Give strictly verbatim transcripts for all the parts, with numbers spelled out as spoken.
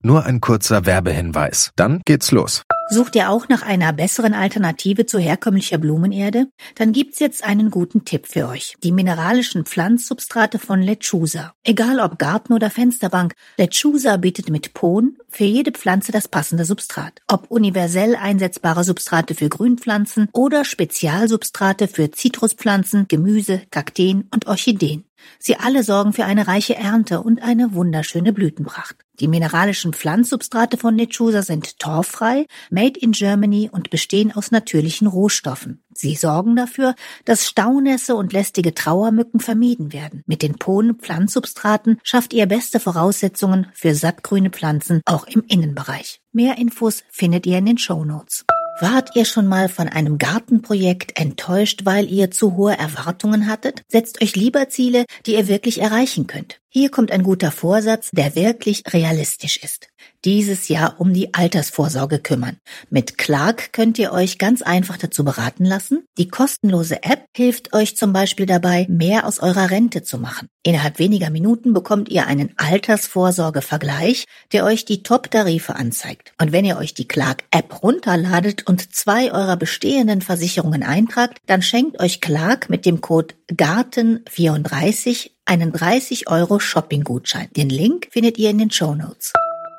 Nur ein kurzer Werbehinweis. Dann geht's los. Sucht ihr auch nach einer besseren Alternative zu herkömmlicher Blumenerde? Dann gibt's jetzt einen guten Tipp für euch. Die mineralischen Pflanzsubstrate von Lechusa. Egal ob Garten oder Fensterbank, Lechusa bietet mit Pohn für jede Pflanze das passende Substrat. Ob universell einsetzbare Substrate für Grünpflanzen oder Spezialsubstrate für Zitruspflanzen, Gemüse, Kakteen und Orchideen. Sie alle sorgen für eine reiche Ernte und eine wunderschöne Blütenpracht. Die mineralischen Pflanzsubstrate von Lechusa sind torffrei, made in Germany und bestehen aus natürlichen Rohstoffen. Sie sorgen dafür, dass Staunässe und lästige Trauermücken vermieden werden. Mit den Pohn-Pflanzsubstraten schafft ihr beste Voraussetzungen für sattgrüne Pflanzen, auch im Innenbereich. Mehr Infos findet ihr in den Shownotes. Wart ihr schon mal von einem Gartenprojekt enttäuscht, weil ihr zu hohe Erwartungen hattet? Setzt euch lieber Ziele, die ihr wirklich erreichen könnt. Hier kommt ein guter Vorsatz, der wirklich realistisch ist. Dieses Jahr um die Altersvorsorge kümmern. Mit Clark könnt ihr euch ganz einfach dazu beraten lassen. Die kostenlose App hilft euch zum Beispiel dabei, mehr aus eurer Rente zu machen. Innerhalb weniger Minuten bekommt ihr einen Altersvorsorge-Vergleich, der euch die Top-Tarife anzeigt. Und wenn ihr euch die Clark-App runterladet und zwei eurer bestehenden Versicherungen eintragt, dann schenkt euch Clark mit dem Code Garten vierunddreißig einen dreißig Euro Shopping-Gutschein. Den Link findet ihr in den Shownotes.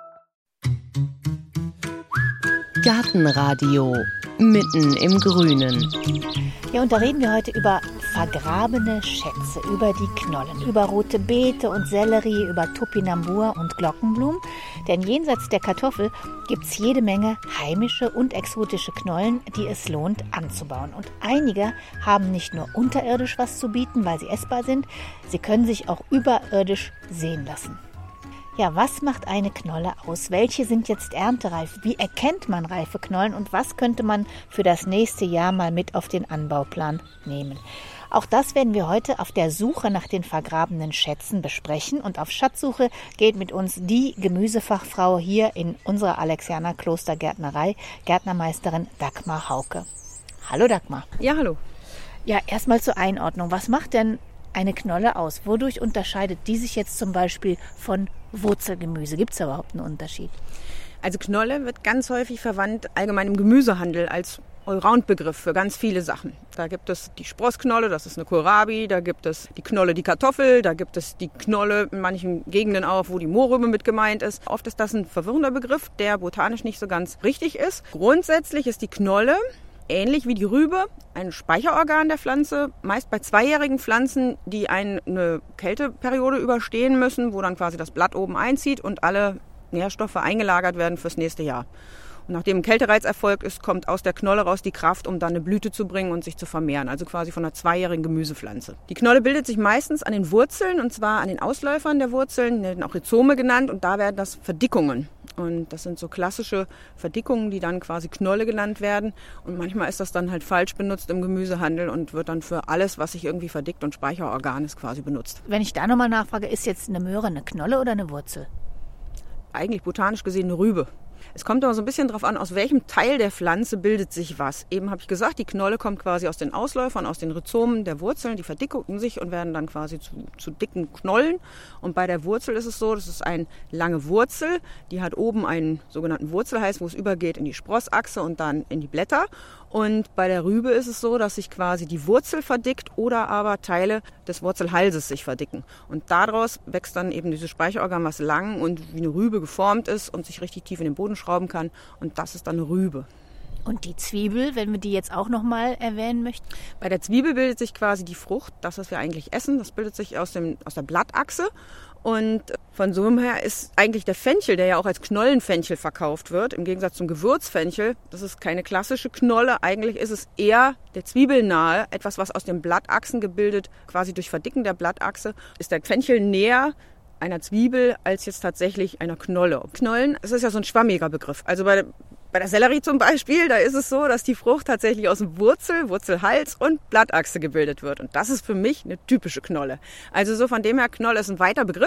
Gartenradio mitten im Grünen. Ja, und da reden wir heute über vergrabene Schätze, über die Knollen, über rote Beete und Sellerie, über Topinambur und Glockenblumen. Denn jenseits der Kartoffel gibt's jede Menge heimische und exotische Knollen, die es lohnt anzubauen. Und einige haben nicht nur unterirdisch was zu bieten, weil sie essbar sind, sie können sich auch überirdisch sehen lassen. Ja, was macht eine Knolle aus? Welche sind jetzt erntereif? Wie erkennt man reife Knollen und was könnte man für das nächste Jahr mal mit auf den Anbauplan nehmen? Auch das werden wir heute auf der Suche nach den vergrabenen Schätzen besprechen. Und auf Schatzsuche geht mit uns die Gemüsefachfrau hier in unserer Alexianer Klostergärtnerei, Gärtnermeisterin Dagmar Hauke. Hallo Dagmar. Ja, hallo. Ja, erstmal zur Einordnung. Was macht denn eine Knolle aus? Wodurch unterscheidet die sich jetzt zum Beispiel von Wurzelgemüse? Gibt es überhaupt einen Unterschied? Also Knolle wird ganz häufig verwandt allgemein im Gemüsehandel als Allround-Begriff für ganz viele Sachen. Da gibt es die Sprossknolle, das ist eine Kohlrabi, da gibt es die Knolle, die Kartoffel, da gibt es die Knolle in manchen Gegenden auch, wo die Mohrrübe mit gemeint ist. Oft ist das ein verwirrender Begriff, der botanisch nicht so ganz richtig ist. Grundsätzlich ist die Knolle ähnlich wie die Rübe ein Speicherorgan der Pflanze, meist bei zweijährigen Pflanzen, die eine Kälteperiode überstehen müssen, wo dann quasi das Blatt oben einzieht und alle Nährstoffe eingelagert werden fürs nächste Jahr. Und nachdem ein Kältereiz erfolgt ist, kommt aus der Knolle raus die Kraft, um dann eine Blüte zu bringen und sich zu vermehren. Also quasi von einer zweijährigen Gemüsepflanze. Die Knolle bildet sich meistens an den Wurzeln, und zwar an den Ausläufern der Wurzeln, die werden auch Rhizome genannt, und da werden das Verdickungen. Und das sind so klassische Verdickungen, die dann quasi Knolle genannt werden. Und manchmal ist das dann halt falsch benutzt im Gemüsehandel und wird dann für alles, was sich irgendwie verdickt und Speicherorgan ist, quasi benutzt. Wenn ich da nochmal nachfrage, ist jetzt eine Möhre eine Knolle oder eine Wurzel? Eigentlich botanisch gesehen eine Rübe. Es kommt aber so ein bisschen darauf an, aus welchem Teil der Pflanze bildet sich was. Eben habe ich gesagt, die Knolle kommt quasi aus den Ausläufern, aus den Rhizomen der Wurzeln. Die verdicken sich und werden dann quasi zu, zu dicken Knollen. Und bei der Wurzel ist es so, das ist eine lange Wurzel. Die hat oben einen sogenannten Wurzelhals, wo es übergeht in die Sprossachse und dann in die Blätter. Und bei der Rübe ist es so, dass sich quasi die Wurzel verdickt oder aber Teile des Wurzelhalses sich verdicken. Und daraus wächst dann eben dieses Speicherorgan, was lang und wie eine Rübe geformt ist und sich richtig tief in den Boden schrauben kann. Und das ist dann eine Rübe. Und die Zwiebel, wenn wir die jetzt auch nochmal erwähnen möchten? Bei der Zwiebel bildet sich quasi die Frucht, das, was wir eigentlich essen. Das bildet sich aus, dem, aus der Blattachse. Und von so her ist eigentlich der Fenchel, der ja auch als Knollenfenchel verkauft wird, im Gegensatz zum Gewürzfenchel, das ist keine klassische Knolle. Eigentlich ist es eher der Zwiebel nahe, etwas, was aus den Blattachsen gebildet, quasi durch Verdicken der Blattachse, ist der Fenchel näher einer Zwiebel als jetzt tatsächlich einer Knolle. Knollen, das ist ja so ein schwammiger Begriff. Also bei Bei der Sellerie zum Beispiel, da ist es so, dass die Frucht tatsächlich aus Wurzel, Wurzelhals und Blattachse gebildet wird. Und das ist für mich eine typische Knolle. Also so von dem her, Knolle ist ein weiter Begriff.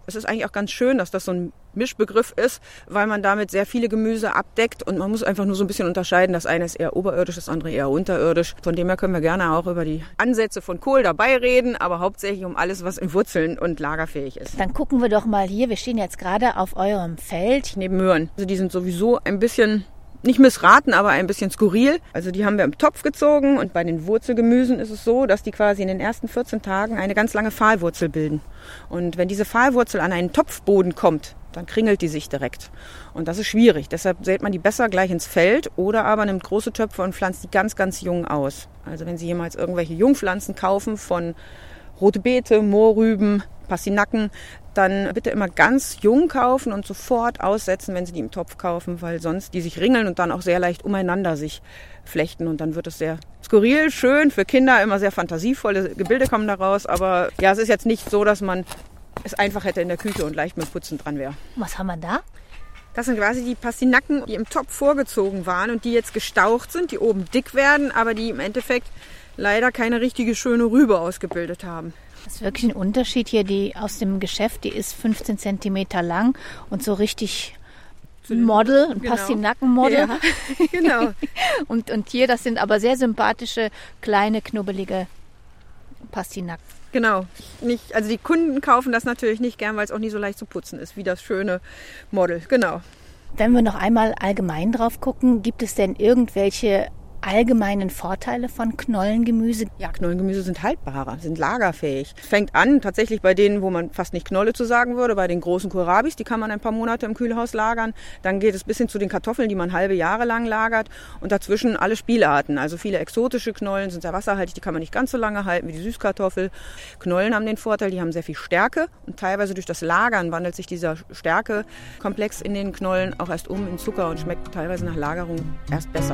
Es ist eigentlich auch ganz schön, dass das so ein Mischbegriff ist, weil man damit sehr viele Gemüse abdeckt und man muss einfach nur so ein bisschen unterscheiden. Das eine ist eher oberirdisch, das andere eher unterirdisch. Von dem her können wir gerne auch über die Ansätze von Kohl dabei reden, aber hauptsächlich um alles, was in Wurzeln und lagerfähig ist. Dann gucken wir doch mal hier. Wir stehen jetzt gerade auf eurem Feld. Neben Möhren. Also die sind sowieso ein bisschen, nicht missraten, aber ein bisschen skurril. Also die haben wir im Topf gezogen und bei den Wurzelgemüsen ist es so, dass die quasi in den ersten vierzehn Tagen eine ganz lange Pfahlwurzel bilden. Und wenn diese Pfahlwurzel an einen Topfboden kommt, dann kringelt die sich direkt. Und das ist schwierig. Deshalb sät man die besser gleich ins Feld oder aber nimmt große Töpfe und pflanzt die ganz, ganz jung aus. Also wenn Sie jemals irgendwelche Jungpflanzen kaufen von rote Beete, Mohrrüben, Pastinaken, dann bitte immer ganz jung kaufen und sofort aussetzen, wenn Sie die im Topf kaufen, weil sonst die sich ringeln und dann auch sehr leicht umeinander sich flechten und dann wird es sehr skurril, schön, für Kinder immer sehr fantasievolle Gebilde kommen daraus, aber ja, es ist jetzt nicht so, dass man es einfach hätte in der Küche und leicht mit Putzen dran wäre. Was haben wir da? Das sind quasi die Pastinaken, die im Topf vorgezogen waren und die jetzt gestaucht sind, die oben dick werden, aber die im Endeffekt leider keine richtige schöne Rübe ausgebildet haben. Das ist wirklich ein Unterschied hier, die aus dem Geschäft, die ist fünfzehn Zentimeter lang und so richtig Model, ein genau. Pastinakenmodel. Ja, genau. und, und hier, das sind aber sehr sympathische, kleine, knubbelige Pastinaken. Genau. Nicht, also die Kunden kaufen das natürlich nicht gern, weil es auch nie so leicht zu putzen ist, wie das schöne Model. Genau. Wenn wir noch einmal allgemein drauf gucken, gibt es denn irgendwelche allgemeinen Vorteile von Knollengemüse? Ja, Knollengemüse sind haltbarer, sind lagerfähig. Es fängt an tatsächlich bei denen, wo man fast nicht Knolle zu sagen würde, bei den großen Kohlrabis, die kann man ein paar Monate im Kühlhaus lagern. Dann geht es bis hin zu den Kartoffeln, die man halbe Jahre lang lagert. Und dazwischen alle Spielarten, also viele exotische Knollen sind sehr wasserhaltig, die kann man nicht ganz so lange halten wie die Süßkartoffel. Knollen haben den Vorteil, die haben sehr viel Stärke und teilweise durch das Lagern wandelt sich dieser Stärkekomplex in den Knollen auch erst um in Zucker und schmeckt teilweise nach Lagerung erst besser.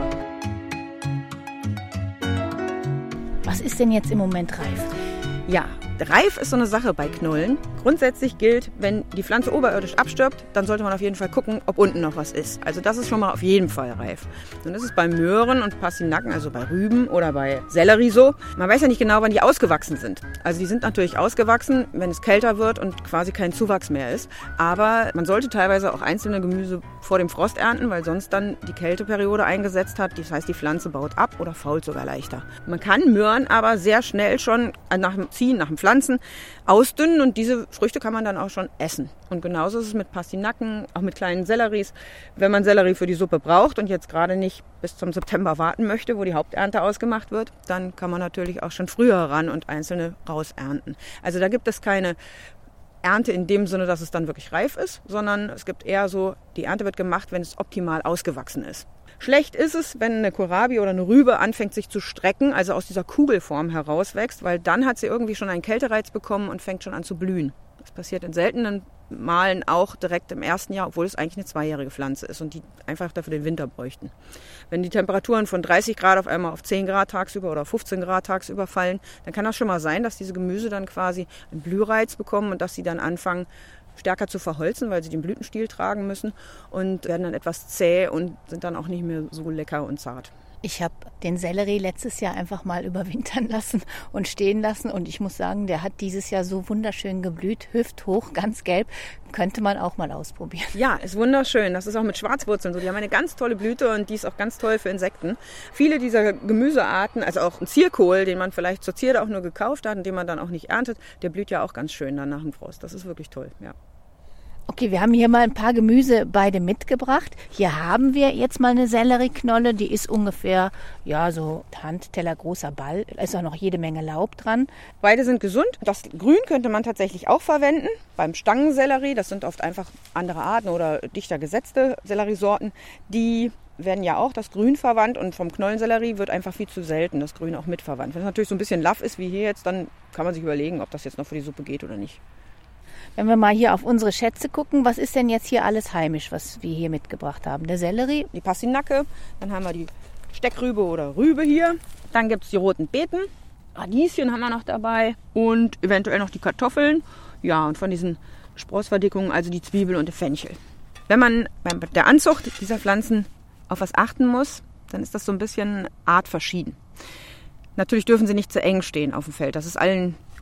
Was ist denn jetzt im Moment reif? Ja, reif ist so eine Sache bei Knollen. Grundsätzlich gilt, wenn die Pflanze oberirdisch abstirbt, dann sollte man auf jeden Fall gucken, ob unten noch was ist. Also das ist schon mal auf jeden Fall reif. Und das ist bei Möhren und Pastinaken, also bei Rüben oder bei Sellerie so. Man weiß ja nicht genau, wann die ausgewachsen sind. Also die sind natürlich ausgewachsen, wenn es kälter wird und quasi kein Zuwachs mehr ist. Aber man sollte teilweise auch einzelne Gemüse vor dem Frost ernten, weil sonst dann die Kälteperiode eingesetzt hat. Das heißt, die Pflanze baut ab oder fault sogar leichter. Man kann Möhren aber sehr schnell schon nach dem Ziehen, nach dem Pflanzen ausdünnen und diese Früchte kann man dann auch schon essen. Und genauso ist es mit Pastinaken, auch mit kleinen Selleries. Wenn man Sellerie für die Suppe braucht und jetzt gerade nicht bis zum September warten möchte, wo die Haupternte ausgemacht wird, dann kann man natürlich auch schon früher ran und einzelne rausernten. Also da gibt es keine Ernte in dem Sinne, dass es dann wirklich reif ist, sondern es gibt eher so, die Ernte wird gemacht, wenn es optimal ausgewachsen ist. Schlecht ist es, wenn eine Kohlrabi oder eine Rübe anfängt sich zu strecken, also aus dieser Kugelform herauswächst, weil dann hat sie irgendwie schon einen Kältereiz bekommen und fängt schon an zu blühen. Das passiert in seltenen Malen auch direkt im ersten Jahr, obwohl es eigentlich eine zweijährige Pflanze ist und die einfach dafür den Winter bräuchten. Wenn die Temperaturen von dreißig Grad auf einmal auf zehn Grad tagsüber oder fünfzehn Grad tagsüber fallen, dann kann das schon mal sein, dass diese Gemüse dann quasi einen Blühreiz bekommen und dass sie dann anfangen, stärker zu verholzen, weil sie den Blütenstiel tragen müssen und werden dann etwas zäh und sind dann auch nicht mehr so lecker und zart. Ich habe den Sellerie letztes Jahr einfach mal überwintern lassen und stehen lassen und ich muss sagen, der hat dieses Jahr so wunderschön geblüht, hüfthoch, ganz gelb. Könnte man auch mal ausprobieren. Ja, ist wunderschön. Das ist auch mit Schwarzwurzeln so. Die haben eine ganz tolle Blüte und die ist auch ganz toll für Insekten. Viele dieser Gemüsearten, also auch ein Zierkohl, den man vielleicht zur Zierde auch nur gekauft hat und den man dann auch nicht erntet, der blüht ja auch ganz schön dann nach dem Frost. Das ist wirklich toll, ja. Okay, wir haben hier mal ein paar Gemüse beide mitgebracht. Hier haben wir jetzt mal eine Sellerieknolle, die ist ungefähr, ja, so Handteller großer Ball. Da ist auch noch jede Menge Laub dran. Beide sind gesund. Das Grün könnte man tatsächlich auch verwenden. Beim Stangensellerie, das sind oft einfach andere Arten oder dichter gesetzte Selleriesorten, die werden ja auch das Grün verwandt und vom Knollensellerie wird einfach viel zu selten das Grün auch mitverwandt. Wenn es natürlich so ein bisschen laff ist wie hier jetzt, dann kann man sich überlegen, ob das jetzt noch für die Suppe geht oder nicht. Wenn wir mal hier auf unsere Schätze gucken, was ist denn jetzt hier alles heimisch, was wir hier mitgebracht haben? Der Sellerie, die Pastinake, dann haben wir die Steckrübe oder Rübe hier. Dann gibt es die roten Beeten, Radieschen haben wir noch dabei und eventuell noch die Kartoffeln. Ja, und von diesen Sprossverdickungen, also die Zwiebel und die Fenchel. Wenn man bei der Anzucht dieser Pflanzen auf was achten muss, dann ist das so ein bisschen artverschieden. Natürlich dürfen sie nicht zu eng stehen auf dem Feld. Das ist allen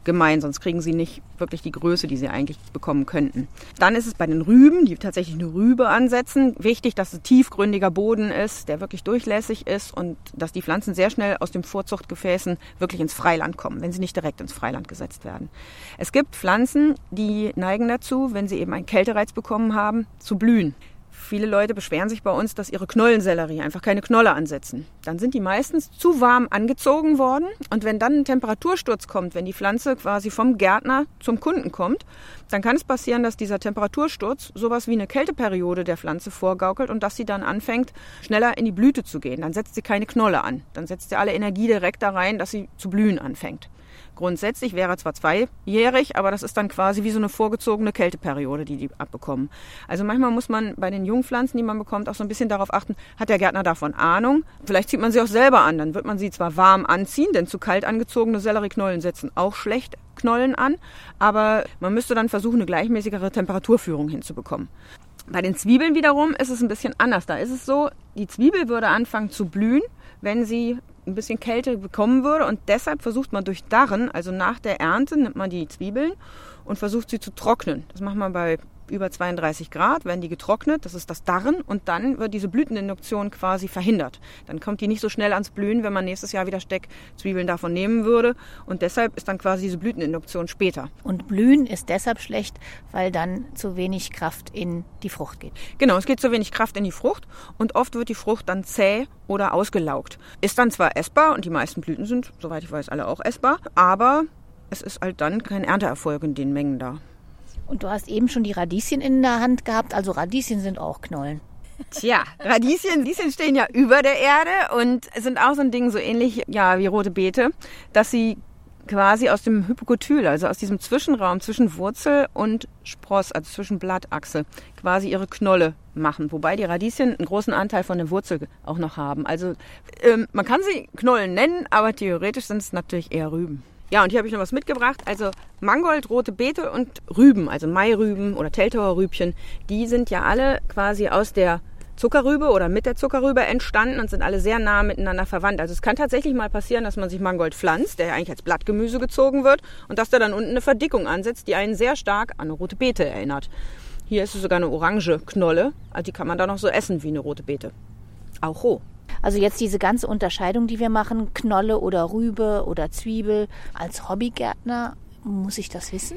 gemein, sonst kriegen sie nicht wirklich die Größe, die sie eigentlich bekommen könnten. Dann ist es bei den Rüben, die tatsächlich eine Rübe ansetzen, wichtig, dass es tiefgründiger Boden ist, der wirklich durchlässig ist und dass die Pflanzen sehr schnell aus den Vorzuchtgefäßen wirklich ins Freiland kommen, wenn sie nicht direkt ins Freiland gesetzt werden. Es gibt Pflanzen, die neigen dazu, wenn sie eben einen Kältereiz bekommen haben, zu blühen. Viele Leute beschweren sich bei uns, dass ihre Knollensellerie einfach keine Knolle ansetzen. Dann sind die meistens zu warm angezogen worden. Und wenn dann ein Temperatursturz kommt, wenn die Pflanze quasi vom Gärtner zum Kunden kommt, dann kann es passieren, dass dieser Temperatursturz sowas wie eine Kälteperiode der Pflanze vorgaukelt und dass sie dann anfängt, schneller in die Blüte zu gehen. Dann setzt sie keine Knolle an. Dann setzt sie alle Energie direkt da rein, dass sie zu blühen anfängt. Grundsätzlich wäre zwar zweijährig, aber das ist dann quasi wie so eine vorgezogene Kälteperiode, die die abbekommen. Also manchmal muss man bei den Jungpflanzen, die man bekommt, auch so ein bisschen darauf achten, hat der Gärtner davon Ahnung? Vielleicht zieht man sie auch selber an, dann wird man sie zwar warm anziehen, denn zu kalt angezogene Sellerieknollen setzen auch schlecht Knollen an, aber man müsste dann versuchen, eine gleichmäßigere Temperaturführung hinzubekommen. Bei den Zwiebeln wiederum ist es ein bisschen anders. Da ist es so, die Zwiebel würde anfangen zu blühen, wenn sie ein bisschen Kälte bekommen würde und deshalb versucht man durch Darren, also nach der Ernte, nimmt man die Zwiebeln und versucht sie zu trocknen. Das macht man bei über zweiunddreißig Grad, werden die getrocknet, das ist das Darren und dann wird diese Blüteninduktion quasi verhindert. Dann kommt die nicht so schnell ans Blühen, wenn man nächstes Jahr wieder Steckzwiebeln davon nehmen würde und deshalb ist dann quasi diese Blüteninduktion später. Und Blühen ist deshalb schlecht, weil dann zu wenig Kraft in die Frucht geht. Genau, es geht zu wenig Kraft in die Frucht und oft wird die Frucht dann zäh oder ausgelaugt. Ist dann zwar essbar und die meisten Blüten sind, soweit ich weiß, alle auch essbar, aber es ist halt dann kein Ernteerfolg in den Mengen da. Und du hast eben schon die Radieschen in der Hand gehabt, also Radieschen sind auch Knollen. Tja, Radieschen, Radieschen stehen ja über der Erde und sind auch so ein Ding so ähnlich ja, wie rote Beete, dass sie quasi aus dem Hypokotyl, also aus diesem Zwischenraum zwischen Wurzel und Spross, also zwischen Blattachse, quasi ihre Knolle machen. Wobei die Radieschen einen großen Anteil von der Wurzel auch noch haben. Also ähm, man kann sie Knollen nennen, aber theoretisch sind es natürlich eher Rüben. Ja, und hier habe ich noch was mitgebracht. Also Mangold, rote Beete und Rüben, also Mairüben oder Teltower Rübchen, die sind ja alle quasi aus der Zuckerrübe oder mit der Zuckerrübe entstanden und sind alle sehr nah miteinander verwandt. Also es kann tatsächlich mal passieren, dass man sich Mangold pflanzt, der ja eigentlich als Blattgemüse gezogen wird und dass da dann unten eine Verdickung ansetzt, die einen sehr stark an eine rote Beete erinnert. Hier ist es sogar eine orange Knolle, also die kann man dann noch so essen wie eine rote Beete. Auch roh. Also jetzt diese ganze Unterscheidung, die wir machen, Knolle oder Rübe oder Zwiebel, als Hobbygärtner, muss ich das wissen?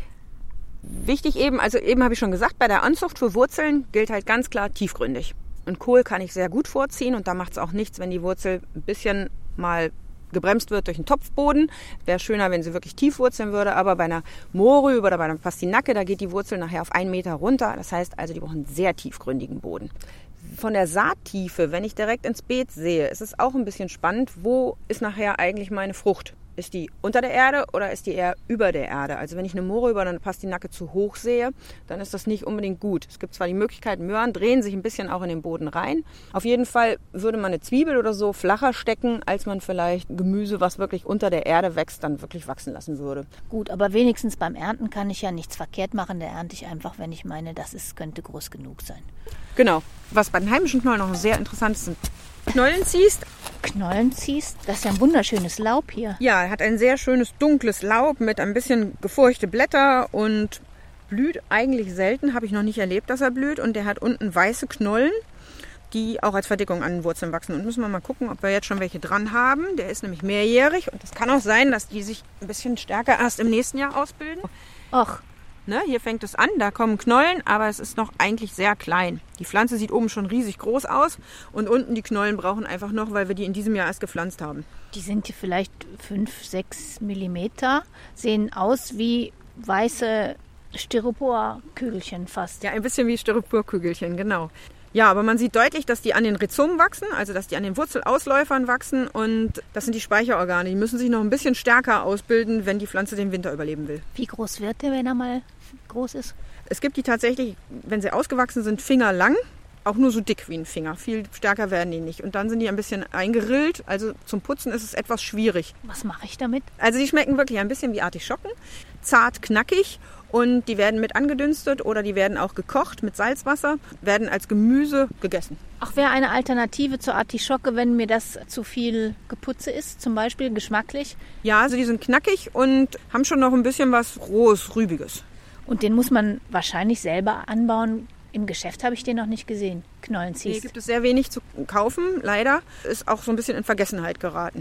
Wichtig eben, also eben habe ich schon gesagt, bei der Anzucht für Wurzeln gilt halt ganz klar tiefgründig. Und Kohl kann ich sehr gut vorziehen und da macht es auch nichts, wenn die Wurzel ein bisschen mal gebremst wird durch einen Topfboden. Wäre schöner, wenn sie wirklich tief wurzeln würde, aber bei einer Mohrrübe oder bei einer Pastinake, da geht die Wurzel nachher auf einen Meter runter. Das heißt also, die brauchen einen sehr tiefgründigen Boden. Von der Saattiefe, wenn ich direkt ins Beet sehe, ist es auch ein bisschen spannend, wo ist nachher eigentlich meine Frucht? Ist die unter der Erde oder ist die eher über der Erde? Also wenn ich eine Mohrrübe oder eine Pastinake zu hoch sehe, dann ist das nicht unbedingt gut. Es gibt zwar die Möglichkeit, Möhren drehen sich ein bisschen auch in den Boden rein. Auf jeden Fall würde man eine Zwiebel oder so flacher stecken, als man vielleicht Gemüse, was wirklich unter der Erde wächst, dann wirklich wachsen lassen würde. Gut, aber wenigstens beim Ernten kann ich ja nichts verkehrt machen. Da ernte ich einfach, wenn ich meine, das ist, könnte groß genug sein. Genau. Was bei den heimischen Knollen noch sehr interessant ist, sind Knollen ziehst. Knollen ziehst? Das ist ja ein wunderschönes Laub hier. Ja, er hat ein sehr schönes dunkles Laub mit ein bisschen gefurchte Blätter und blüht eigentlich selten, habe ich noch nicht erlebt, dass er blüht. Und der hat unten weiße Knollen, die auch als Verdickung an den Wurzeln wachsen. Und müssen wir mal gucken, ob wir jetzt schon welche dran haben. Der ist nämlich mehrjährig und es kann auch sein, dass die sich ein bisschen stärker erst im nächsten Jahr ausbilden. Ach. Ne, hier fängt es an, da kommen Knollen, aber es ist noch eigentlich sehr klein. Die Pflanze sieht oben schon riesig groß aus und unten die Knollen brauchen einfach noch, weil wir die in diesem Jahr erst gepflanzt haben. Die sind hier vielleicht fünf, sechs Millimeter, sehen aus wie weiße Styroporkügelchen fast. Ja, ein bisschen wie Styroporkügelchen, genau. Ja, aber man sieht deutlich, dass die an den Rhizomen wachsen, also dass die an den Wurzelausläufern wachsen und das sind die Speicherorgane. Die müssen sich noch ein bisschen stärker ausbilden, wenn die Pflanze den Winter überleben will. Wie groß wird der, wenn er mal groß ist? Es gibt die tatsächlich, wenn sie ausgewachsen sind, fingerlang, auch nur so dick wie ein Finger. Viel stärker werden die nicht. Und dann sind die ein bisschen eingerillt, also zum Putzen ist es etwas schwierig. Was mache ich damit? Also die schmecken wirklich ein bisschen wie Artischocken, zart, knackig Und die werden mit angedünstet oder die werden auch gekocht mit Salzwasser, werden als Gemüse gegessen. Auch wäre eine Alternative zur Artischocke, wenn mir das zu viel Geputze ist, zum Beispiel geschmacklich? Ja, also die sind knackig und haben schon noch ein bisschen was Rohes, Rübiges. Und den muss man wahrscheinlich selber anbauen. Im Geschäft habe ich den noch nicht gesehen. Knollenzieß. Nee, gibt es sehr wenig zu kaufen, leider. Ist auch so ein bisschen in Vergessenheit geraten.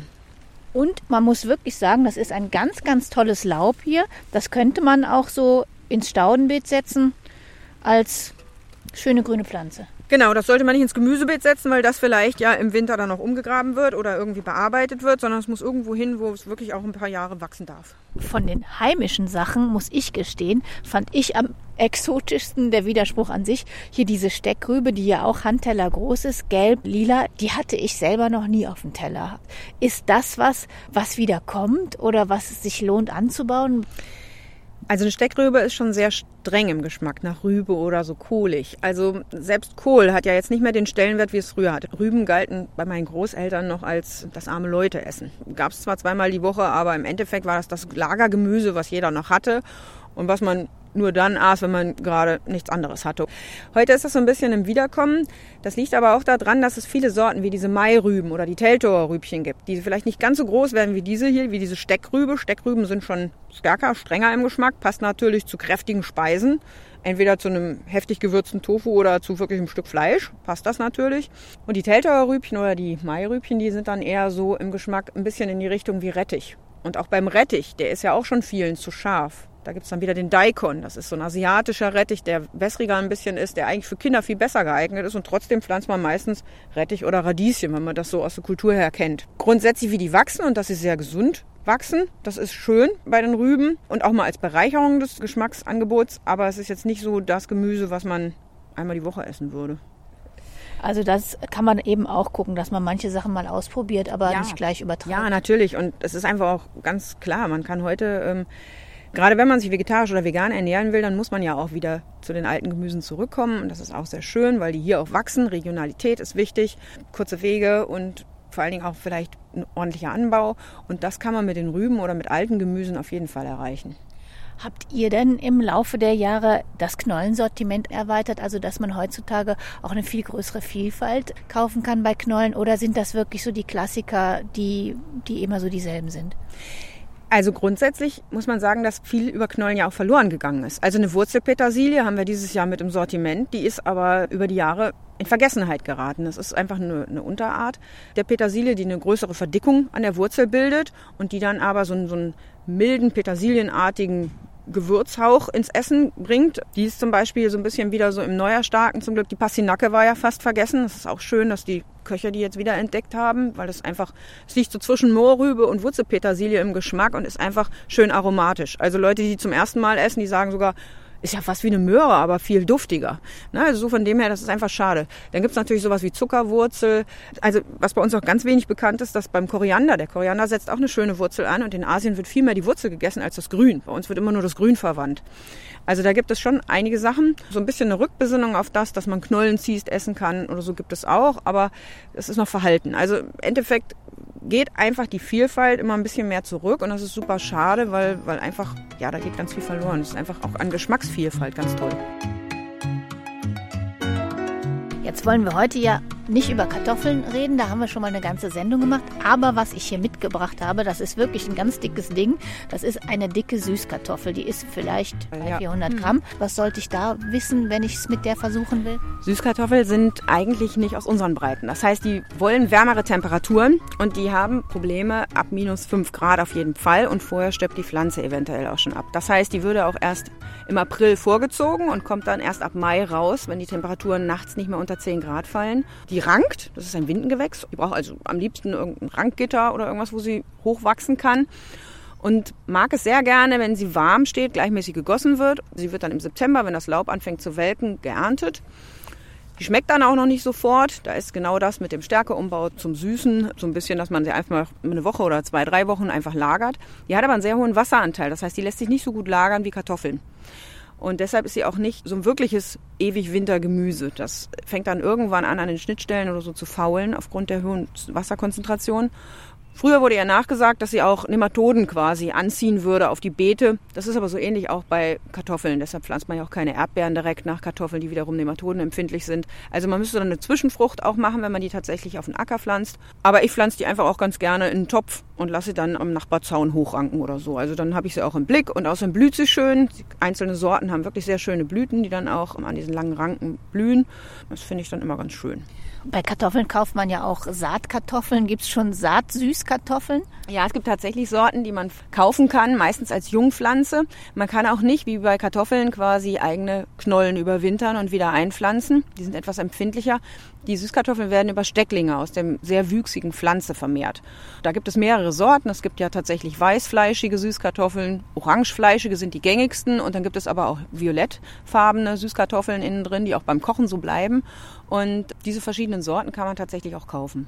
Und man muss wirklich sagen, das ist ein ganz, ganz tolles Laub hier. Das könnte man auch so ins Staudenbeet setzen als schöne grüne Pflanze. Genau, das sollte man nicht ins Gemüsebeet setzen, weil das vielleicht ja im Winter dann noch umgegraben wird oder irgendwie bearbeitet wird, sondern es muss irgendwo hin, wo es wirklich auch ein paar Jahre wachsen darf. Von den heimischen Sachen, muss ich gestehen, fand ich am exotischsten der Widerspruch an sich. Hier diese Steckrübe, die ja auch Handteller groß ist, gelb, lila, die hatte ich selber noch nie auf dem Teller. Ist das was, was wieder kommt oder was es sich lohnt anzubauen? Also eine Steckrübe ist schon sehr streng im Geschmack, nach Rübe oder so kohlig. Also selbst Kohl hat ja jetzt nicht mehr den Stellenwert, wie es früher hatte. Rüben galten bei meinen Großeltern noch als das arme Leute-Essen. Gab es zwar zweimal die Woche, aber im Endeffekt war das das Lagergemüse, was jeder noch hatte und was man nur dann aß, wenn man gerade nichts anderes hatte. Heute ist das so ein bisschen im Wiederkommen. Das liegt aber auch daran, dass es viele Sorten wie diese Mairüben oder die Teltower Rübchen gibt, die vielleicht nicht ganz so groß werden wie diese hier, wie diese Steckrübe. Steckrüben sind schon stärker, strenger im Geschmack, passt natürlich zu kräftigen Speisen. Entweder zu einem heftig gewürzten Tofu oder zu wirklich einem Stück Fleisch, passt das natürlich. Und die Teltower Rübchen oder die Mairübchen, die sind dann eher so im Geschmack ein bisschen in die Richtung wie Rettich. Und auch beim Rettich, der ist ja auch schon vielen zu scharf. Da gibt es dann wieder den Daikon. Das ist so ein asiatischer Rettich, der wässriger ein bisschen ist, der eigentlich für Kinder viel besser geeignet ist. Und trotzdem pflanzt man meistens Rettich oder Radieschen, wenn man das so aus der Kultur her kennt. Grundsätzlich, wie die wachsen und dass sie sehr gesund wachsen, das ist schön bei den Rüben und auch mal als Bereicherung des Geschmacksangebots. Aber es ist jetzt nicht so das Gemüse, was man einmal die Woche essen würde. Also das kann man eben auch gucken, dass man manche Sachen mal ausprobiert, aber ja, nicht gleich übertreibt. Ja, natürlich. Und es ist einfach auch ganz klar, man kann heute... Ähm, Gerade wenn man sich vegetarisch oder vegan ernähren will, dann muss man ja auch wieder zu den alten Gemüsen zurückkommen. Und das ist auch sehr schön, weil die hier auch wachsen. Regionalität ist wichtig, kurze Wege und vor allen Dingen auch vielleicht ein ordentlicher Anbau. Und das kann man mit den Rüben oder mit alten Gemüsen auf jeden Fall erreichen. Habt ihr denn im Laufe der Jahre das Knollensortiment erweitert, also dass man heutzutage auch eine viel größere Vielfalt kaufen kann bei Knollen? Oder sind das wirklich so die Klassiker, die, die immer so dieselben sind? Also grundsätzlich muss man sagen, dass viel über Knollen ja auch verloren gegangen ist. Also eine Wurzelpetersilie haben wir dieses Jahr mit im Sortiment, die ist aber über die Jahre in Vergessenheit geraten. Das ist einfach eine, eine Unterart der Petersilie, die eine größere Verdickung an der Wurzel bildet und die dann aber so einen, so einen milden, petersilienartigen Gewürzhauch ins Essen bringt. Die ist zum Beispiel so ein bisschen wieder so im Neuerstarken zum Glück. Die Pastinake war ja fast vergessen. Das ist auch schön, dass die Köcher die jetzt wieder entdeckt haben, weil das einfach, es liegt so zwischen Mohrrübe und Wurzelpetersilie im Geschmack und ist einfach schön aromatisch. Also Leute, die zum ersten Mal essen, die sagen sogar, ist ja fast wie eine Möhre, aber viel duftiger. Na, also so von dem her, das ist einfach schade. Dann gibt's natürlich sowas wie Zuckerwurzel. Also was bei uns auch ganz wenig bekannt ist, dass beim Koriander, der Koriander setzt auch eine schöne Wurzel an und in Asien wird viel mehr die Wurzel gegessen als das Grün. Bei uns wird immer nur das Grün verwandt. Also da gibt es schon einige Sachen. So ein bisschen eine Rückbesinnung auf das, dass man Knollenziest essen kann oder so gibt es auch, aber es ist noch verhalten. Also im Endeffekt geht einfach die Vielfalt immer ein bisschen mehr zurück und das ist super schade, weil, weil einfach, ja, da geht ganz viel verloren. Das ist einfach auch an Geschmacksvielfalt ganz toll. Jetzt wollen wir heute ja nicht über Kartoffeln reden, da haben wir schon mal eine ganze Sendung gemacht. Aber was ich hier mitgebracht habe, das ist wirklich ein ganz dickes Ding. Das ist eine dicke Süßkartoffel, die ist vielleicht ja. vierhundert Gramm. Was sollte ich da wissen, wenn ich es mit der versuchen will? Süßkartoffeln sind eigentlich nicht aus unseren Breiten. Das heißt, die wollen wärmere Temperaturen und die haben Probleme ab minus fünf Grad auf jeden Fall. Und vorher stirbt die Pflanze eventuell auch schon ab. Das heißt, die würde auch erst im April vorgezogen und kommt dann erst ab Mai raus, wenn die Temperaturen nachts nicht mehr unter zehn Grad fallen. Die rankt, das ist ein Windengewächs. Die braucht also am liebsten irgendein Rankgitter oder irgendwas, wo sie hochwachsen kann. Und mag es sehr gerne, wenn sie warm steht, gleichmäßig gegossen wird. Sie wird dann im September, wenn das Laub anfängt zu welken, geerntet. Die schmeckt dann auch noch nicht sofort. Da ist genau das mit dem Stärkeumbau zum Süßen. So ein bisschen, dass man sie einfach mal eine Woche oder zwei, drei Wochen einfach lagert. Die hat aber einen sehr hohen Wasseranteil. Das heißt, die lässt sich nicht so gut lagern wie Kartoffeln. Und deshalb ist sie auch nicht so ein wirkliches ewig Wintergemüse. Das fängt dann irgendwann an, an den Schnittstellen oder so zu faulen aufgrund der hohen Wasserkonzentration. Früher wurde ja nachgesagt, dass sie auch Nematoden quasi anziehen würde auf die Beete. Das ist aber so ähnlich auch bei Kartoffeln. Deshalb pflanzt man ja auch keine Erdbeeren direkt nach Kartoffeln, die wiederum nematodenempfindlich sind. Also man müsste dann eine Zwischenfrucht auch machen, wenn man die tatsächlich auf den Acker pflanzt. Aber ich pflanze die einfach auch ganz gerne in einen Topf und lasse sie dann am Nachbarzaun hochranken oder so. Also dann habe ich sie auch im Blick und außerdem blüht sie schön. Einzelne Sorten haben wirklich sehr schöne Blüten, die dann auch an diesen langen Ranken blühen. Das finde ich dann immer ganz schön. Bei Kartoffeln kauft man ja auch Saatkartoffeln. Gibt es schon Saatsüßkartoffeln? Ja, es gibt tatsächlich Sorten, die man kaufen kann, meistens als Jungpflanze. Man kann auch nicht, wie bei Kartoffeln, quasi eigene Knollen überwintern und wieder einpflanzen. Die sind etwas empfindlicher. Die Süßkartoffeln werden über Stecklinge aus der sehr wüchsigen Pflanze vermehrt. Da gibt es mehrere Sorten. Es gibt ja tatsächlich weißfleischige Süßkartoffeln, orangefleischige sind die gängigsten und dann gibt es aber auch violettfarbene Süßkartoffeln innen drin, die auch beim Kochen so bleiben. Und diese verschiedenen Sorten kann man tatsächlich auch kaufen.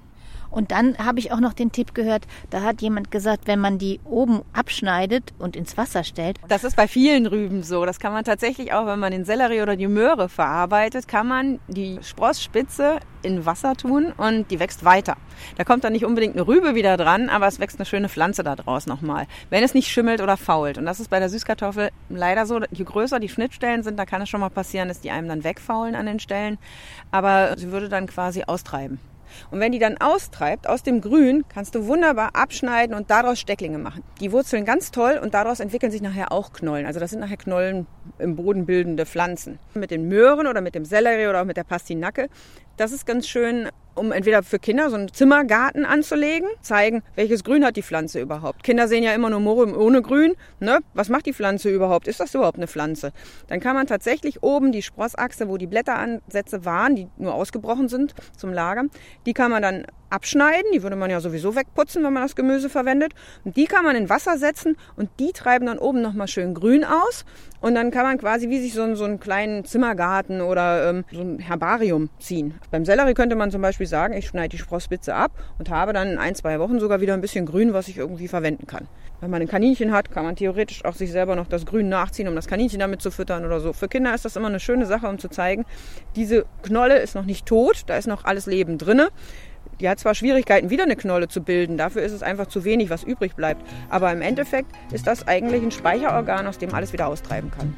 Und dann habe ich auch noch den Tipp gehört, da hat jemand gesagt, wenn man die oben abschneidet und ins Wasser stellt. Das ist bei vielen Rüben so. Das kann man tatsächlich auch, wenn man den Sellerie oder die Möhre verarbeitet, kann man die Sprossspitze in Wasser tun und die wächst weiter. Da kommt dann nicht unbedingt eine Rübe wieder dran, aber es wächst eine schöne Pflanze da draus nochmal, wenn es nicht schimmelt oder fault. Und das ist bei der Süßkartoffel leider so, je größer die Schnittstellen sind, da kann es schon mal passieren, dass die einem dann wegfaulen an den Stellen. Aber sie würde dann quasi austreiben. Und wenn die dann austreibt, aus dem Grün, kannst du wunderbar abschneiden und daraus Stecklinge machen. Die wurzeln ganz toll und daraus entwickeln sich nachher auch Knollen. Also das sind nachher Knollen im Boden bildende Pflanzen. Mit den Möhren oder mit dem Sellerie oder auch mit der Pastinake, das ist ganz schön, um entweder für Kinder so einen Zimmergarten anzulegen, zeigen, welches Grün hat die Pflanze überhaupt. Kinder sehen ja immer nur Moore ohne Grün. Ne? Was macht die Pflanze überhaupt? Ist das überhaupt eine Pflanze? Dann kann man tatsächlich oben die Sprossachse, wo die Blätteransätze waren, die nur ausgebrochen sind zum Lagern, die kann man dann abschneiden. Die würde man ja sowieso wegputzen, wenn man das Gemüse verwendet. Und die kann man in Wasser setzen und die treiben dann oben nochmal schön grün aus. Und dann kann man quasi wie sich so einen, so einen kleinen Zimmergarten oder ähm, so ein Herbarium ziehen. Beim Sellerie könnte man zum Beispiel sagen, ich schneide die Sprossspitze ab und habe dann in ein, zwei Wochen sogar wieder ein bisschen Grün, was ich irgendwie verwenden kann. Wenn man ein Kaninchen hat, kann man theoretisch auch sich selber noch das Grün nachziehen, um das Kaninchen damit zu füttern oder so. Für Kinder ist das immer eine schöne Sache, um zu zeigen, diese Knolle ist noch nicht tot, da ist noch alles Leben drinne. Die hat zwar Schwierigkeiten, wieder eine Knolle zu bilden, dafür ist es einfach zu wenig, was übrig bleibt. Aber im Endeffekt ist das eigentlich ein Speicherorgan, aus dem alles wieder austreiben kann.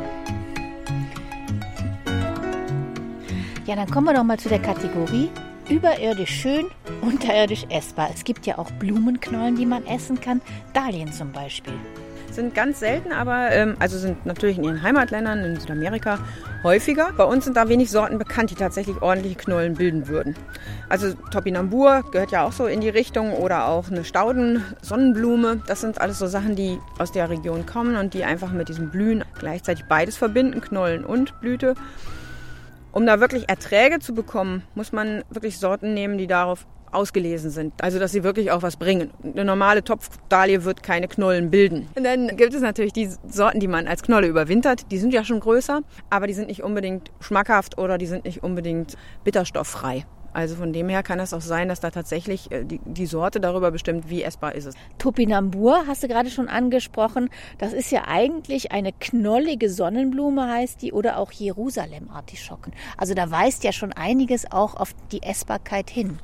Ja, dann kommen wir doch mal zu der Kategorie überirdisch schön, unterirdisch essbar. Es gibt ja auch Blumenknollen, die man essen kann, Dahlien zum Beispiel. Sind ganz selten, aber ähm, also sind natürlich in ihren Heimatländern, in Südamerika, häufiger. Bei uns sind da wenig Sorten bekannt, die tatsächlich ordentliche Knollen bilden würden. Also Topinambur gehört ja auch so in die Richtung oder auch eine Stauden-Sonnenblume. Das sind alles so Sachen, die aus der Region kommen und die einfach mit diesem Blühen gleichzeitig beides verbinden, Knollen und Blüte. Um da wirklich Erträge zu bekommen, muss man wirklich Sorten nehmen, die darauf ausgelesen sind. Also, dass sie wirklich auch was bringen. Eine normale Topfdahlie wird keine Knollen bilden. Und dann gibt es natürlich die Sorten, die man als Knolle überwintert. Die sind ja schon größer, aber die sind nicht unbedingt schmackhaft oder die sind nicht unbedingt bitterstofffrei. Also von dem her kann es auch sein, dass da tatsächlich die, die Sorte darüber bestimmt, wie essbar ist es. Topinambur hast du gerade schon angesprochen. Das ist ja eigentlich eine knollige Sonnenblume, heißt die, oder auch Jerusalem-Artischocken. Also da weist ja schon einiges auch auf die Essbarkeit hin.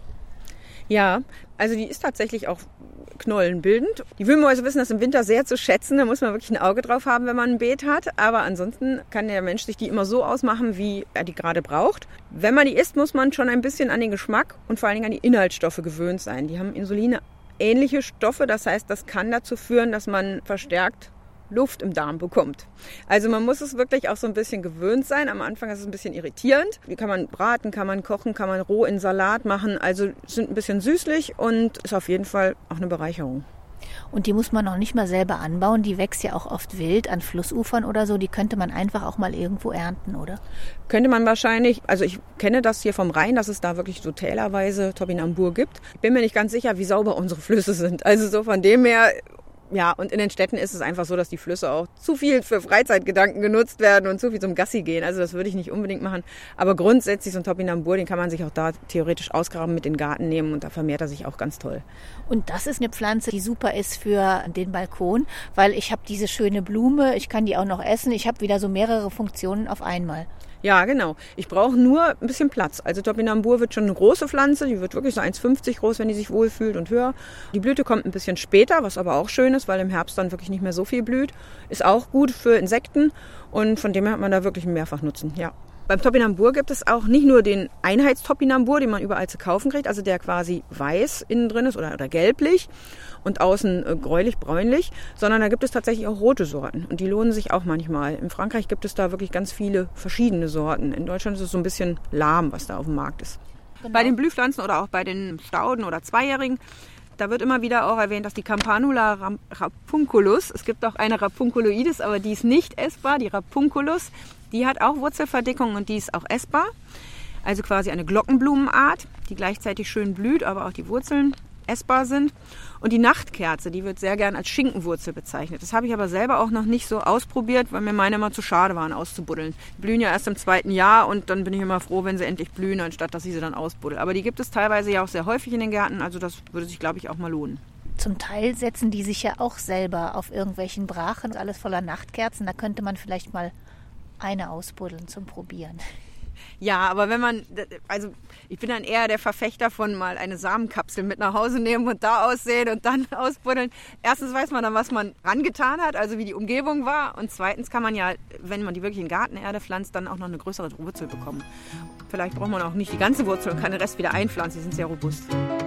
Ja, also die ist tatsächlich auch knollenbildend. Die Wühlmäuse wissen das im Winter sehr zu schätzen. Da muss man wirklich ein Auge drauf haben, wenn man ein Beet hat. Aber ansonsten kann der Mensch sich die immer so ausmachen, wie er die gerade braucht. Wenn man die isst, muss man schon ein bisschen an den Geschmack und vor allen Dingen an die Inhaltsstoffe gewöhnt sein. Die haben Insuline ähnliche Stoffe. Das heißt, das kann dazu führen, dass man verstärkt Luft im Darm bekommt. Also man muss es wirklich auch so ein bisschen gewöhnt sein. Am Anfang ist es ein bisschen irritierend. Die kann man braten, kann man kochen, kann man roh in Salat machen. Also sind ein bisschen süßlich und ist auf jeden Fall auch eine Bereicherung. Und die muss man noch nicht mal selber anbauen. Die wächst ja auch oft wild an Flussufern oder so. Die könnte man einfach auch mal irgendwo ernten, oder? Könnte man wahrscheinlich. Also ich kenne das hier vom Rhein, dass es da wirklich so tälerweise Topinambur gibt. Ich bin mir nicht ganz sicher, wie sauber unsere Flüsse sind. Also so von dem her. Ja, und in den Städten ist es einfach so, dass die Flüsse auch zu viel für Freizeitgedanken genutzt werden und zu viel zum Gassi gehen. Also das würde ich nicht unbedingt machen. Aber grundsätzlich so ein Topinambur, den kann man sich auch da theoretisch ausgraben, mit in den Garten nehmen und da vermehrt er sich auch ganz toll. Und das ist eine Pflanze, die super ist für den Balkon, weil ich habe diese schöne Blume, ich kann die auch noch essen. Ich habe wieder so mehrere Funktionen auf einmal. Ja, genau. Ich brauche nur ein bisschen Platz. Also Topinambur wird schon eine große Pflanze, die wird wirklich so eins Komma fünfzig groß, wenn die sich wohlfühlt und höher. Die Blüte kommt ein bisschen später, was aber auch schön ist, weil im Herbst dann wirklich nicht mehr so viel blüht. Ist auch gut für Insekten und von dem her hat man da wirklich einen Mehrfachnutzen, ja. Beim Topinambur gibt es auch nicht nur den Einheitstopinambur, den man überall zu kaufen kriegt, also der quasi weiß innen drin ist oder, oder gelblich und außen äh, gräulich-bräunlich, sondern da gibt es tatsächlich auch rote Sorten und die lohnen sich auch manchmal. In Frankreich gibt es da wirklich ganz viele verschiedene Sorten. In Deutschland ist es so ein bisschen lahm, was da auf dem Markt ist. Genau. Bei den Blühpflanzen oder auch bei den Stauden oder Zweijährigen, da wird immer wieder auch erwähnt, dass die Campanula rapunculus, es gibt auch eine Rapunculoides, aber die ist nicht essbar, die Rapunculus, die hat auch Wurzelverdickung und die ist auch essbar. Also quasi eine Glockenblumenart, die gleichzeitig schön blüht, aber auch die Wurzeln essbar sind. Und die Nachtkerze, die wird sehr gern als Schinkenwurzel bezeichnet. Das habe ich aber selber auch noch nicht so ausprobiert, weil mir meine immer zu schade waren auszubuddeln. Die blühen ja erst im zweiten Jahr und dann bin ich immer froh, wenn sie endlich blühen, anstatt dass ich sie dann ausbuddel. Aber die gibt es teilweise ja auch sehr häufig in den Gärten, also das würde sich, glaube ich, auch mal lohnen. Zum Teil setzen die sich ja auch selber auf irgendwelchen Brachen, alles voller Nachtkerzen. Da könnte man vielleicht mal eine ausbuddeln zum Probieren. Ja, aber wenn man, also ich bin dann eher der Verfechter von mal eine Samenkapsel mit nach Hause nehmen und da aussehen und dann ausbuddeln. Erstens weiß man dann, was man rangetan hat, also wie die Umgebung war. Und zweitens kann man ja, wenn man die wirklich in Gartenerde pflanzt, dann auch noch eine größere Wurzel bekommen. Vielleicht braucht man auch nicht die ganze Wurzel und kann den Rest wieder einpflanzen, die sind sehr robust.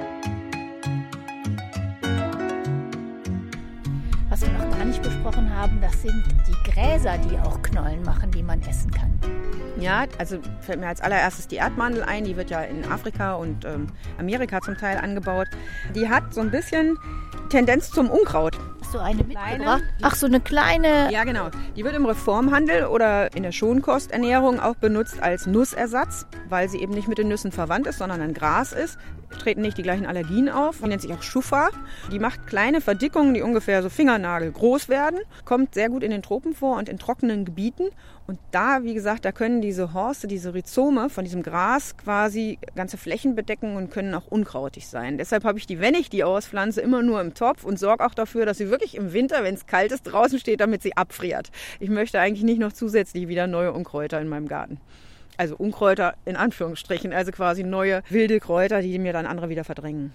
Was wir noch gar nicht besprochen haben, das sind die Gräser, die auch Knollen machen, die man essen kann. Ja, also fällt mir als allererstes die Erdmandel ein. Die wird ja in Afrika und ähm, Amerika zum Teil angebaut. Die hat so ein bisschen Tendenz zum Unkraut. Hast du eine mitgebracht? Ach, so eine kleine... Ja, genau. Die wird im Reformhandel oder in der Schonkosternährung auch benutzt als Nussersatz, weil sie eben nicht mit den Nüssen verwandt ist, sondern ein Gras ist. Treten nicht die gleichen Allergien auf. Die nennt sich auch Schuffa. Die macht kleine Verdickungen, die ungefähr so Fingernagel groß werden. Kommt sehr gut in den Tropen vor und in trockenen Gebieten. Und da, wie gesagt, da können diese Horste, diese Rhizome von diesem Gras quasi ganze Flächen bedecken und können auch unkrautig sein. Deshalb habe ich die, wenn ich die auspflanze, immer nur im Topf und sorge auch dafür, dass sie wirklich im Winter, wenn es kalt ist, draußen steht, damit sie abfriert. Ich möchte eigentlich nicht noch zusätzlich wieder neue Unkräuter in meinem Garten. Also Unkräuter in Anführungsstrichen, also quasi neue wilde Kräuter, die mir dann andere wieder verdrängen.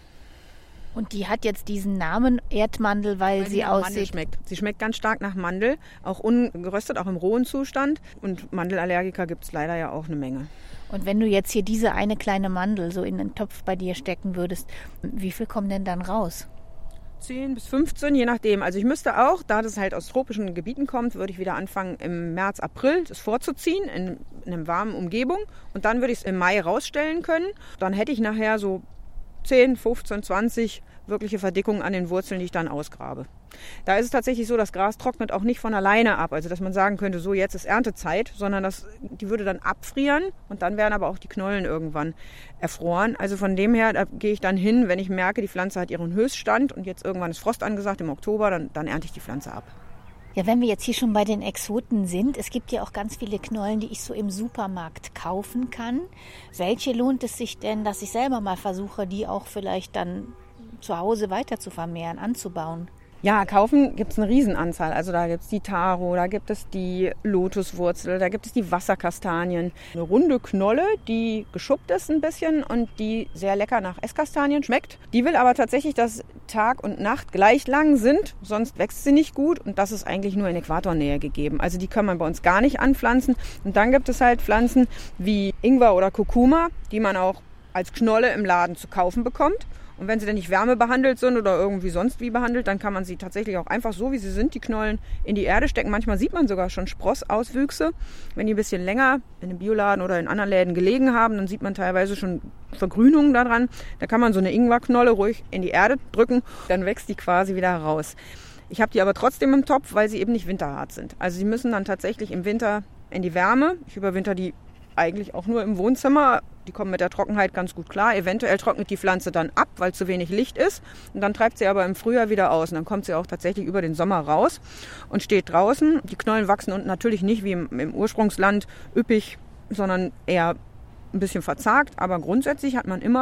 Und die hat jetzt diesen Namen Erdmandel, weil, weil sie aussieht... Mandel schmeckt. Sie schmeckt ganz stark nach Mandel, auch ungeröstet, auch im rohen Zustand. Und Mandelallergiker gibt es leider ja auch eine Menge. Und wenn du jetzt hier diese eine kleine Mandel so in den Topf bei dir stecken würdest, wie viel kommen denn dann raus? zehn bis fünfzehn, je nachdem. Also ich müsste auch, da das halt aus tropischen Gebieten kommt, würde ich wieder anfangen im März, April das vorzuziehen in, in einer warmen Umgebung. Und dann würde ich es im Mai rausstellen können. Dann hätte ich nachher so zehn, fünfzehn, zwanzig wirkliche Verdickungen an den Wurzeln, die ich dann ausgrabe. Da ist es tatsächlich so, das Gras trocknet auch nicht von alleine ab. Also dass man sagen könnte, so jetzt ist Erntezeit, sondern das, die würde dann abfrieren und dann werden aber auch die Knollen irgendwann erfroren. Also von dem her, da gehe ich dann hin, wenn ich merke, die Pflanze hat ihren Höchststand und jetzt irgendwann ist Frost angesagt im Oktober, dann, dann ernte ich die Pflanze ab. Ja, wenn wir jetzt hier schon bei den Exoten sind, es gibt ja auch ganz viele Knollen, die ich so im Supermarkt kaufen kann. Welche lohnt es sich denn, dass ich selber mal versuche, die auch vielleicht dann zu Hause weiter zu vermehren, anzubauen? Ja, kaufen gibt es eine Riesenanzahl. Also da gibt es die Taro, da gibt es die Lotuswurzel, da gibt es die Wasserkastanien. Eine runde Knolle, die geschuppt ist ein bisschen und die sehr lecker nach Esskastanien schmeckt. Die will aber tatsächlich, dass Tag und Nacht gleich lang sind, sonst wächst sie nicht gut. Und das ist eigentlich nur in Äquatornähe gegeben. Also die kann man bei uns gar nicht anpflanzen. Und dann gibt es halt Pflanzen wie Ingwer oder Kurkuma, die man auch als Knolle im Laden zu kaufen bekommt. Und wenn sie dann nicht wärmebehandelt sind oder irgendwie sonst wie behandelt, dann kann man sie tatsächlich auch einfach so, wie sie sind, die Knollen in die Erde stecken. Manchmal sieht man sogar schon Sprossauswüchse. Wenn die ein bisschen länger in einem Bioladen oder in anderen Läden gelegen haben, dann sieht man teilweise schon Vergrünungen daran. Da kann man so eine Ingwerknolle ruhig in die Erde drücken, dann wächst die quasi wieder raus. Ich habe die aber trotzdem im Topf, weil sie eben nicht winterhart sind. Also sie müssen dann tatsächlich im Winter in die Wärme. Ich überwinter die eigentlich auch nur im Wohnzimmer. Die kommen mit der Trockenheit ganz gut klar. Eventuell trocknet die Pflanze dann ab, weil zu wenig Licht ist. Und dann treibt sie aber im Frühjahr wieder aus. Und dann kommt sie auch tatsächlich über den Sommer raus und steht draußen. Die Knollen wachsen und natürlich nicht wie im, im Ursprungsland üppig, sondern eher ein bisschen verzagt. Aber grundsätzlich hat man immer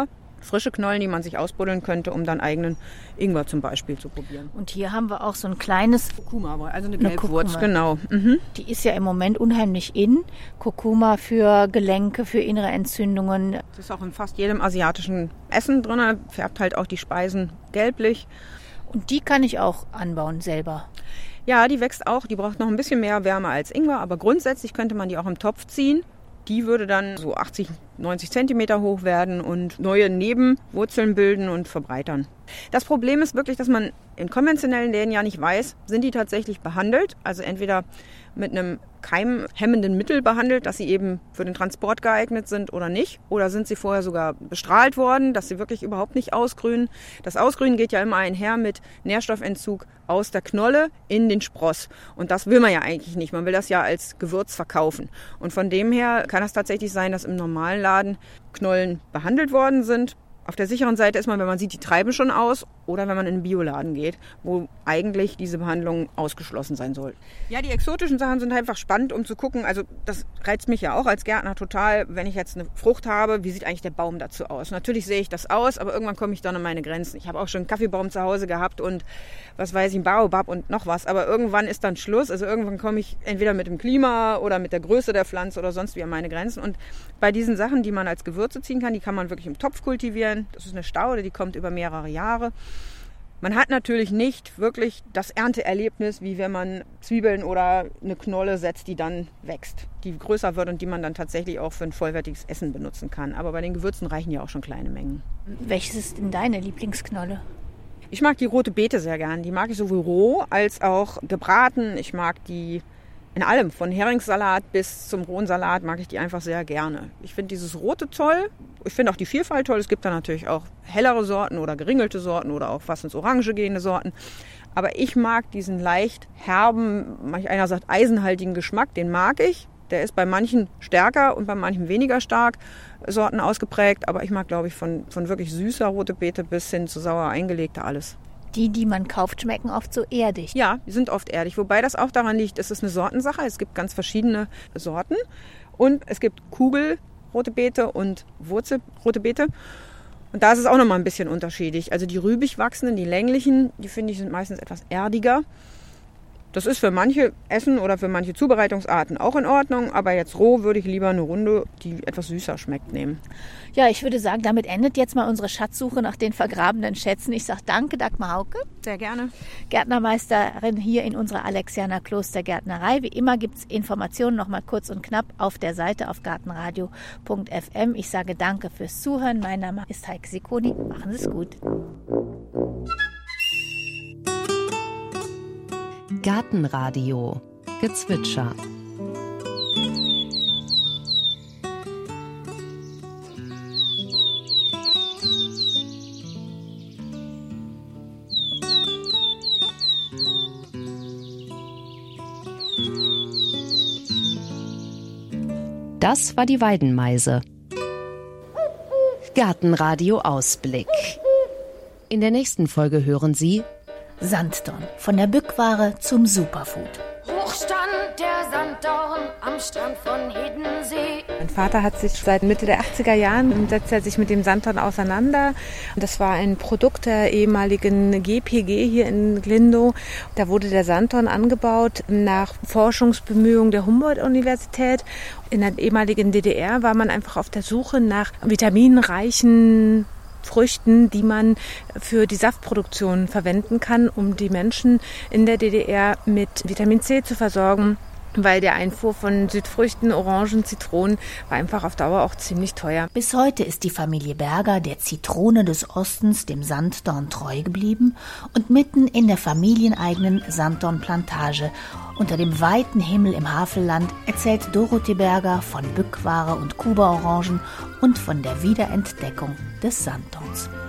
frische Knollen, die man sich ausbuddeln könnte, um dann eigenen Ingwer zum Beispiel zu probieren. Und hier haben wir auch so ein kleines Kurkuma, also eine eine Gelbwurz, Kurkuma. genau. Mhm. Die ist ja im Moment unheimlich in. Kurkuma für Gelenke, für innere Entzündungen. Das ist auch in fast jedem asiatischen Essen drin, färbt halt auch die Speisen gelblich. Und die kann ich auch anbauen selber. Ja, die wächst auch, die braucht noch ein bisschen mehr Wärme als Ingwer, aber grundsätzlich könnte man die auch im Topf ziehen. Die würde dann so achtzig, neunzig Zentimeter hoch werden und neue Nebenwurzeln bilden und verbreitern. Das Problem ist wirklich, dass man in konventionellen Läden ja nicht weiß, sind die tatsächlich behandelt, also entweder mit einem keimhemmenden Mittel behandelt, dass sie eben für den Transport geeignet sind oder nicht, oder sind sie vorher sogar bestrahlt worden, dass sie wirklich überhaupt nicht ausgrünen. Das Ausgrünen geht ja immer einher mit Nährstoffentzug aus der Knolle in den Spross. Und das will man ja eigentlich nicht. Man will das ja als Gewürz verkaufen. Und von dem her kann es tatsächlich sein, dass im normalen Laden Knollen behandelt worden sind. Auf der sicheren Seite ist man, wenn man sieht, die treiben schon aus, oder wenn man in einen Bioladen geht, wo eigentlich diese Behandlung ausgeschlossen sein soll. Ja, die exotischen Sachen sind einfach spannend, um zu gucken. Also das reizt mich ja auch als Gärtner total, wenn ich jetzt eine Frucht habe, wie sieht eigentlich der Baum dazu aus? Natürlich sehe ich das aus, aber irgendwann komme ich dann an meine Grenzen. Ich habe auch schon einen Kaffeebaum zu Hause gehabt und was weiß ich, einen Baobab und noch was. Aber irgendwann ist dann Schluss. Also irgendwann komme ich entweder mit dem Klima oder mit der Größe der Pflanze oder sonst wie an meine Grenzen. Und bei diesen Sachen, die man als Gewürze ziehen kann, die kann man wirklich im Topf kultivieren. Das ist eine Staude, die kommt über mehrere Jahre. Man hat natürlich nicht wirklich das Ernteerlebnis, wie wenn man Zwiebeln oder eine Knolle setzt, die dann wächst, die größer wird und die man dann tatsächlich auch für ein vollwertiges Essen benutzen kann. Aber bei den Gewürzen reichen ja auch schon kleine Mengen. Welches ist denn deine Lieblingsknolle? Ich mag die rote Beete sehr gern. Die mag ich sowohl roh als auch gebraten. Ich mag die in allem, von Heringssalat bis zum rohen Salat, mag ich die einfach sehr gerne. Ich finde dieses Rote toll. Ich finde auch die Vielfalt toll. Es gibt da natürlich auch hellere Sorten oder geringelte Sorten oder auch fast ins Orange gehende Sorten. Aber ich mag diesen leicht herben, manch einer sagt eisenhaltigen Geschmack, den mag ich. Der ist bei manchen stärker und bei manchen weniger stark Sorten ausgeprägt. Aber ich mag, glaube ich, von, von wirklich süßer rote Beete bis hin zu sauer eingelegter alles. Die, die man kauft, schmecken oft so erdig. Ja, die sind oft erdig. Wobei das auch daran liegt, es ist eine Sortensache. Es gibt ganz verschiedene Sorten. Und es gibt Kugelrote Beete und Wurzelrote Beete. Und da ist es auch nochmal ein bisschen unterschiedlich. Also die rübig wachsenden, die länglichen, die finde ich sind meistens etwas erdiger. Das ist für manche Essen oder für manche Zubereitungsarten auch in Ordnung. Aber jetzt roh würde ich lieber eine Runde, die etwas süßer schmeckt, nehmen. Ja, ich würde sagen, damit endet jetzt mal unsere Schatzsuche nach den vergrabenen Schätzen. Ich sage danke, Dagmar Hauke. Sehr gerne. Gärtnermeisterin hier in unserer Alexianer Klostergärtnerei. Wie immer gibt es Informationen noch mal kurz und knapp auf der Seite auf gartenradio punkt f m. Ich sage danke fürs Zuhören. Mein Name ist Heike Sikoni. Machen Sie es gut. Gartenradio Gezwitscher. Das war die Weidenmeise. Gartenradio Ausblick. In der nächsten Folge hören Sie Sanddorn, von der Bückware zum Superfood. Hoch stand der Sanddorn am Strand von Hiddensee. Mein Vater hat sich seit Mitte der achtziger Jahren setzt er sich mit dem Sanddorn auseinander. Das war ein Produkt der ehemaligen G P G hier in Glindow. Da wurde der Sanddorn angebaut nach Forschungsbemühungen der Humboldt-Universität. In der ehemaligen D D R war man einfach auf der Suche nach vitaminreichen Früchten, die man für die Saftproduktion verwenden kann, um die Menschen in der D D R mit Vitamin C zu versorgen, weil der Einfuhr von Südfrüchten, Orangen, Zitronen war einfach auf Dauer auch ziemlich teuer. Bis heute ist die Familie Berger der Zitrone des Ostens, dem Sanddorn, treu geblieben und mitten in der familieneigenen Sanddornplantage unter dem weiten Himmel im Havelland erzählt Dorothee Berger von Bückware und Kuba-Orangen und von der Wiederentdeckung des Sanddorns.